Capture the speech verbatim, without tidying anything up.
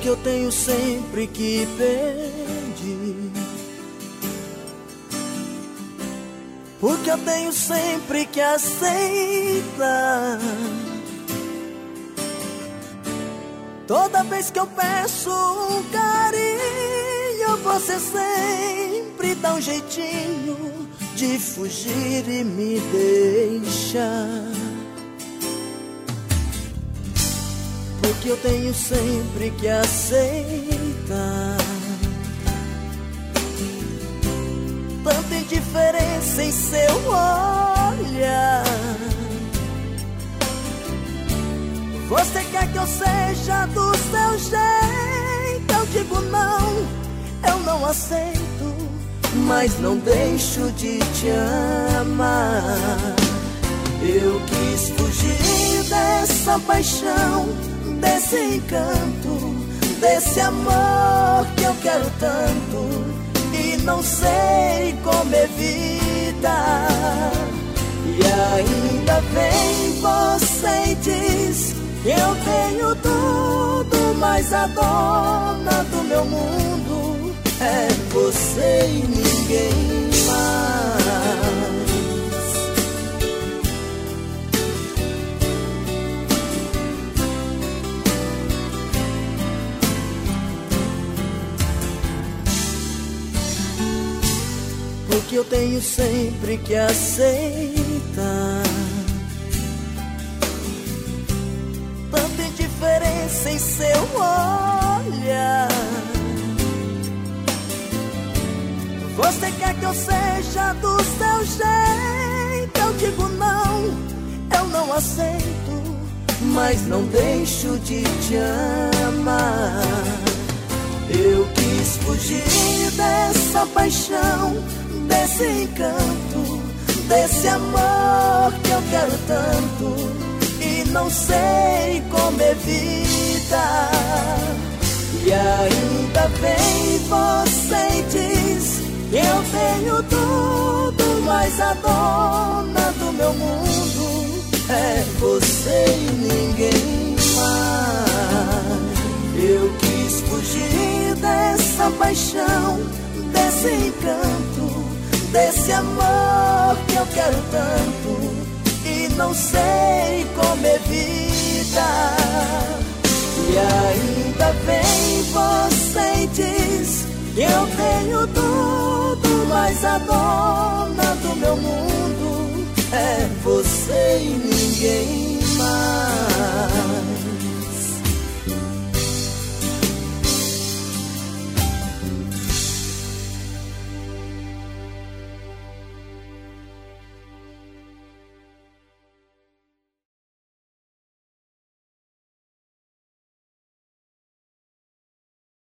porque eu tenho sempre que pedir, porque eu tenho sempre que aceitar. Toda vez que eu peço um carinho, você sempre dá um jeitinho de fugir e me deixar. Porque eu tenho sempre que aceitar tanta indiferença em seu olhar. Você quer que eu seja do seu jeito? Eu digo não, eu não aceito, mas não deixo de te amar. Eu quis fugir dessa paixão, desse encanto, desse amor que eu quero tanto e não sei como evitar. E ainda vem você e diz que eu tenho tudo, mas a dona do meu mundo é você e ninguém mais. Porque eu tenho sempre que aceitar tanta indiferença em seu olhar. Você quer que eu seja do seu jeito? Eu digo não, eu não aceito, mas não deixo de te amar. Eu quis fugir dessa paixão, desse encanto, desse amor que eu quero tanto e não sei como evitar. E ainda vem você e diz que eu tenho tudo, mas a dona do meu mundo é você e ninguém mais. Eu quis fugir dessa paixão, desse encanto, desse amor que eu quero tanto e não sei como evitar. E ainda vem você e diz que eu tenho tudo, mas a dona do meu mundo é você e ninguém